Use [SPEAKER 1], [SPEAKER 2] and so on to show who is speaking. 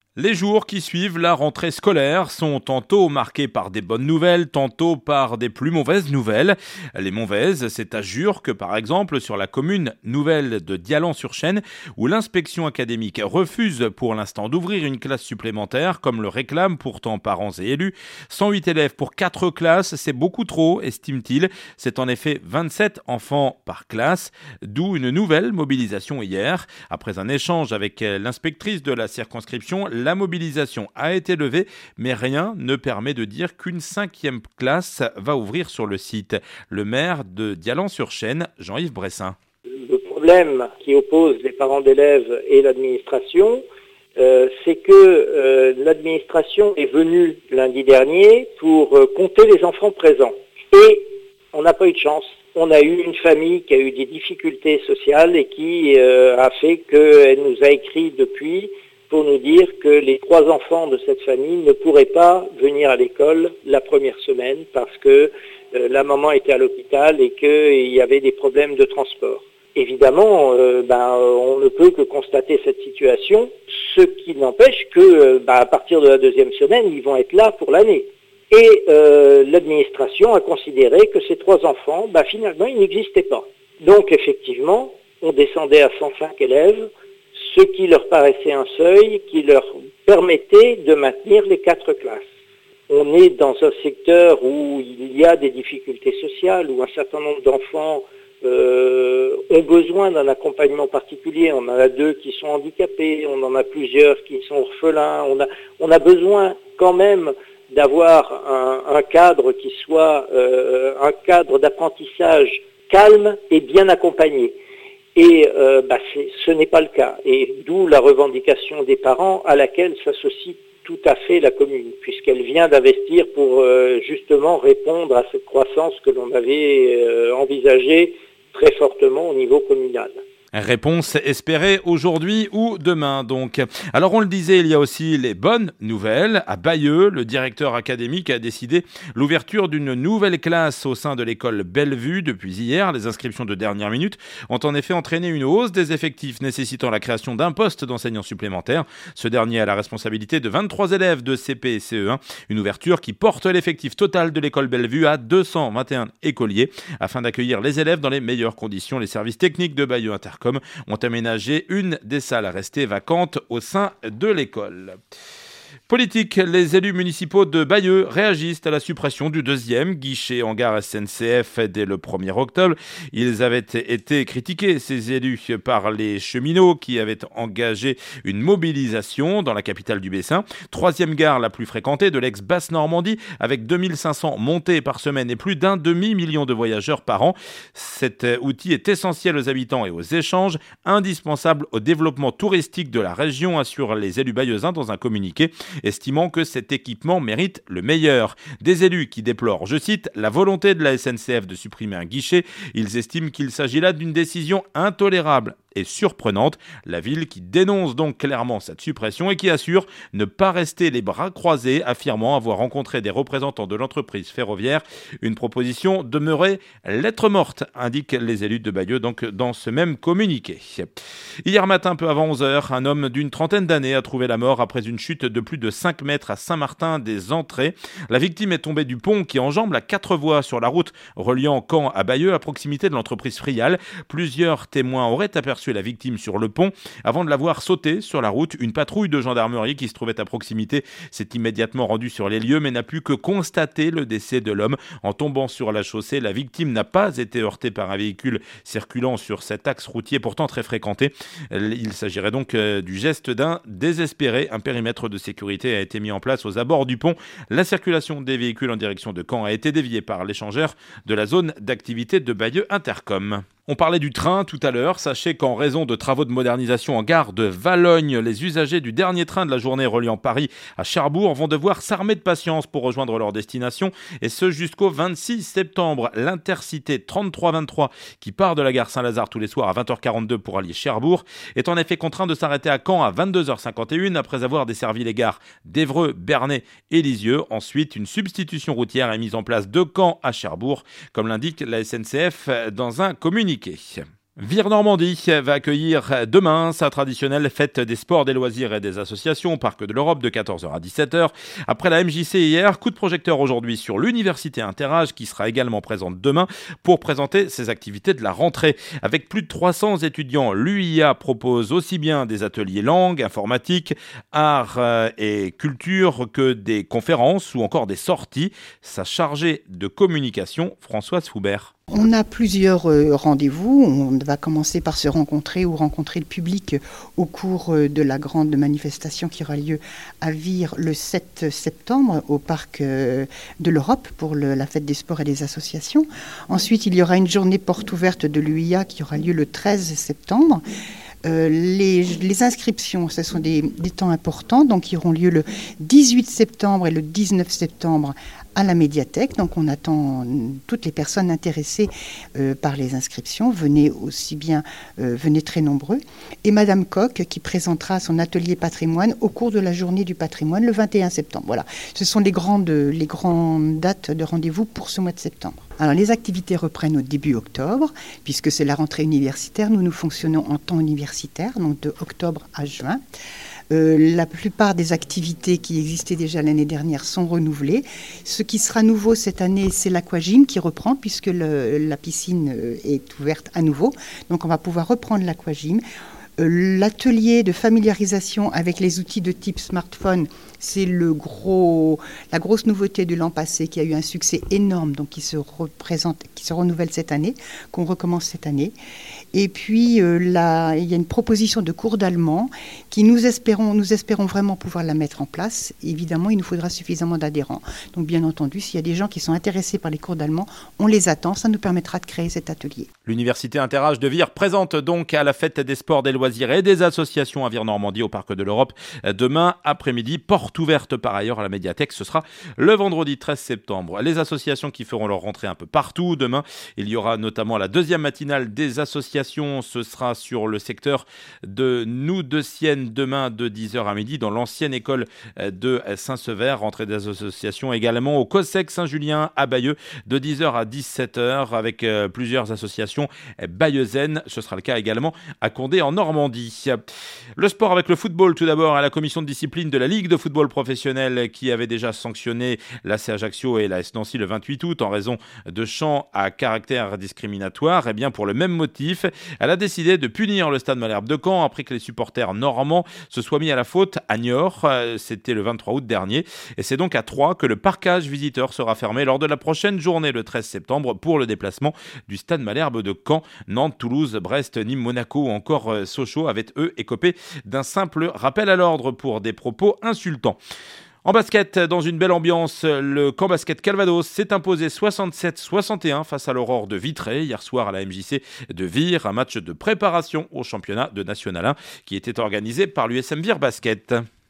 [SPEAKER 1] Les jours qui suivent la rentrée scolaire sont tantôt marqués par des bonnes nouvelles, tantôt par des plus mauvaises nouvelles. Les mauvaises, c'est à Jurques, par exemple, sur la commune nouvelle de Dialan-sur-Chêne, où l'inspection académique refuse pour l'instant d'ouvrir une classe supplémentaire, comme le réclament pourtant parents et élus. 108 élèves pour 4 classes, c'est beaucoup trop, estime-t-il. C'est en effet 27 enfants par classe, d'où une nouvelle mobilisation hier. Après un échange avec l'inspectrice de la circonscription, la mobilisation a été levée, mais rien ne permet de dire qu'une 5e classe va ouvrir sur le site. Le maire de Dialan-sur-Chêne, Jean-Yves Bressin.
[SPEAKER 2] Le problème qui oppose les parents d'élèves et l'administration, c'est que l'administration est venue lundi dernier pour compter les enfants présents. Et on n'a pas eu de chance. On a eu une famille qui a eu des difficultés sociales et qui a fait qu'elle nous a écrit depuis pour nous dire que les 3 enfants de cette famille ne pourraient pas venir à l'école la première semaine parce que la maman était à l'hôpital et qu'il y avait des problèmes de transport. Évidemment, on ne peut que constater cette situation, ce qui n'empêche que à partir de la 2e semaine, ils vont être là pour l'année. Et l'administration a considéré que ces 3 enfants, finalement, ils n'existaient pas. Donc effectivement, on descendait à 105 élèves, ce qui leur paraissait un seuil qui leur permettait de maintenir les 4 classes. On est dans un secteur où il y a des difficultés sociales, où un certain nombre d'enfants ont besoin d'un accompagnement particulier. On en a 2 qui sont handicapés, on en a plusieurs qui sont orphelins. On a besoin quand même d'avoir un cadre qui soit un cadre d'apprentissage calme et bien accompagné. Et ce n'est pas le cas. Et d'où la revendication des parents à laquelle s'associe tout à fait la commune, puisqu'elle vient d'investir pour justement répondre à cette croissance que l'on avait envisagée très fortement au niveau communal.
[SPEAKER 1] Réponse espérée aujourd'hui ou demain donc. Alors on le disait, il y a aussi les bonnes nouvelles. À Bayeux, le directeur académique a décidé l'ouverture d'une nouvelle classe au sein de l'école Bellevue depuis hier. Les inscriptions de dernière minute ont en effet entraîné une hausse des effectifs nécessitant la création d'un poste d'enseignant supplémentaire. Ce dernier a la responsabilité de 23 élèves de CP et CE1. Une ouverture qui porte l'effectif total de l'école Bellevue à 221 écoliers. Afin d'accueillir les élèves dans les meilleures conditions, les services techniques de Bayeux Intercom ont aménagé une des salles restées vacantes au sein de l'école. Politique, les élus municipaux de Bayeux réagissent à la suppression du 2e guichet en gare SNCF dès le 1er octobre. Ils avaient été critiqués, ces élus, par les cheminots qui avaient engagé une mobilisation dans la capitale du Bessin. 3e gare la plus fréquentée de l'ex-Basse-Normandie avec 2500 montées par semaine et plus d'un demi-million de voyageurs par an. Cet outil est essentiel aux habitants et aux échanges, indispensable au développement touristique de la région, assurent les élus bayeuxins dans un communiqué, estimant que cet équipement mérite le meilleur. Des élus qui déplorent, je cite, la volonté de la SNCF de supprimer un guichet. Ils estiment qu'il s'agit là d'une décision intolérable et surprenante. La ville qui dénonce donc clairement cette suppression et qui assure ne pas rester les bras croisés, affirmant avoir rencontré des représentants de l'entreprise ferroviaire. Une proposition demeurait lettre morte, indiquent les élus de Bayeux donc dans ce même communiqué. Hier matin, peu avant 11h, un homme d'une trentaine d'années a trouvé la mort après une chute de plus de 5 mètres à Saint-Martin-des-Entrées. La victime est tombée du pont qui enjambe la 4 voies sur la route reliant Caen à Bayeux à proximité de l'entreprise Frial. Plusieurs témoins auraient aperçu la victime sur le pont. Avant de la voir sauter sur la route, une patrouille de gendarmerie qui se trouvait à proximité s'est immédiatement rendue sur les lieux mais n'a pu que constater le décès de l'homme. En tombant sur la chaussée, la victime n'a pas été heurtée par un véhicule circulant sur cet axe routier pourtant très fréquenté. Il s'agirait donc du geste d'un désespéré. Un périmètre de sécurité a été mis en place aux abords du pont. La circulation des véhicules en direction de Caen a été déviée par l'échangeur de la zone d'activité de Bayeux Intercom. On parlait du train tout à l'heure. Sachez qu'en raison de travaux de modernisation en gare de Valogne, les usagers du dernier train de la journée reliant Paris à Cherbourg vont devoir s'armer de patience pour rejoindre leur destination. Et ce jusqu'au 26 septembre. L'Intercité 3323 qui part de la gare Saint-Lazare tous les soirs à 20h42 pour allier Cherbourg est en effet contraint de s'arrêter à Caen à 22h51 après avoir desservi les gares d'Évreux, Bernay et Lisieux. Ensuite, une substitution routière est mise en place de Caen à Cherbourg, comme l'indique la SNCF dans un communiqué. Vire Normandie va accueillir demain sa traditionnelle fête des sports, des loisirs et des associations au Parc de l'Europe de 14h à 17h. Après la MJC hier, coup de projecteur aujourd'hui sur l'Université Interage qui sera également présente demain pour présenter ses activités de la rentrée. Avec plus de 300 étudiants, l'UIA propose aussi bien des ateliers langue, informatique, arts et culture que des conférences ou encore des sorties. Sa chargée de communication, Françoise Foubert.
[SPEAKER 3] On a plusieurs rendez-vous. On va commencer par se rencontrer ou rencontrer le public au cours de la grande manifestation qui aura lieu à Vire le 7 septembre au Parc de l'Europe pour la fête des sports et des associations. Ensuite, il y aura une journée porte ouverte de l'UIA qui aura lieu le 13 septembre. Les inscriptions, ce sont des temps importants, donc qui auront lieu le 18 septembre et le 19 septembre à la médiathèque. Donc on attend toutes les personnes intéressées par les inscriptions. Venez très nombreux. Et Madame Coq qui présentera son atelier patrimoine au cours de la journée du patrimoine le 21 septembre. Voilà, ce sont les grandes dates de rendez-vous pour ce mois de septembre. Alors les activités reprennent au début octobre, puisque c'est la rentrée universitaire. Nous fonctionnons en temps universitaire, donc de octobre à juin. La plupart des activités qui existaient déjà l'année dernière sont renouvelées. Ce qui sera nouveau cette année, c'est l'aquagym qui reprend, puisque la piscine est ouverte à nouveau. Donc on va pouvoir reprendre l'aquagym. L'atelier de familiarisation avec les outils de type smartphone, c'est la grosse nouveauté de l'an passé qui a eu un succès énorme, donc qui se renouvelle cette année, qu'on recommence cette année. Et puis, il y a une proposition de cours d'allemand qui nous espérons vraiment pouvoir la mettre en place. Évidemment, il nous faudra suffisamment d'adhérents. Donc, bien entendu, s'il y a des gens qui sont intéressés par les cours d'allemand, on les attend. Ça nous permettra de créer cet atelier.
[SPEAKER 1] L'Université Interage de Vire présente donc à la fête des sports, des loisirs et des associations à Vire Normandie au Parc de l'Europe demain après-midi. Porte ouverte par ailleurs à la médiathèque. Ce sera le vendredi 13 septembre. Les associations qui feront leur rentrée un peu partout. Demain, il y aura notamment la deuxième matinale des associations. Ce sera sur le secteur de Nous-de-Sienne demain de 10h à midi dans l'ancienne école de Saint-Sever. Rentrée des associations également au COSEC Saint-Julien à Bayeux de 10h à 17h avec plusieurs associations bayeuxaines. Ce sera le cas également à Condé en Normandie. Le sport avec le football tout d'abord à la commission de discipline de la Ligue de football professionnel qui avait déjà sanctionné l'AC Ajaccio et l'AS Nancy le 28 août en raison de chants à caractère discriminatoire. Et bien pour le même motif, elle a décidé de punir le Stade Malherbe de Caen après que les supporters normands se soient mis à la faute à Niort. C'était le 23 août dernier. Et c'est donc à Troyes que le parcage visiteur sera fermé lors de la prochaine journée le 13 septembre pour le déplacement du Stade Malherbe de Caen. Nantes, Toulouse, Brest, Nîmes, Monaco ou encore Sochaux avaient eux écopé d'un simple rappel à l'ordre pour des propos insultants. En basket, dans une belle ambiance, le Camp Basket Calvados s'est imposé 67-61 face à l'Aurore de Vitré hier soir à la MJC de Vire, un match de préparation au championnat de National 1 qui était organisé par l'USM Vire Basket.